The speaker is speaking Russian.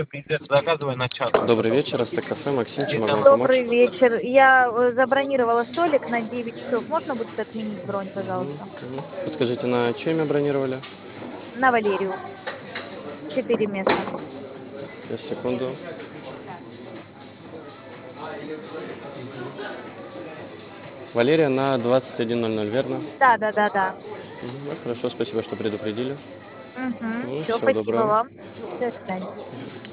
Привет, заказывай на час. Добрый вечер, Астек кафе, Максим, чем могу вам помочь? Добрый вечер. Я забронировала столик на 9 часов. Можно будет отменить бронь, пожалуйста? Подскажите, на чье имя бронировали? На Валерию. 4 места. Сейчас, секунду. Валерия на 21:00, верно? Да, да, да, да. Хорошо, спасибо, что предупредили. Угу. Все, Всего спасибо доброго. вам. До свидания.